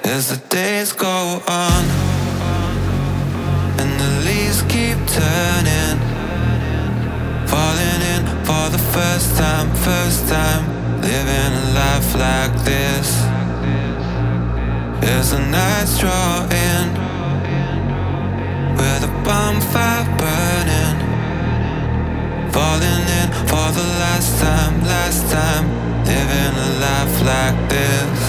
As the days go on and the leaves keep turning, falling in for the first time, living a life like this. As the nights draw in, with a bonfire burning, falling in for the last time, living a life like this.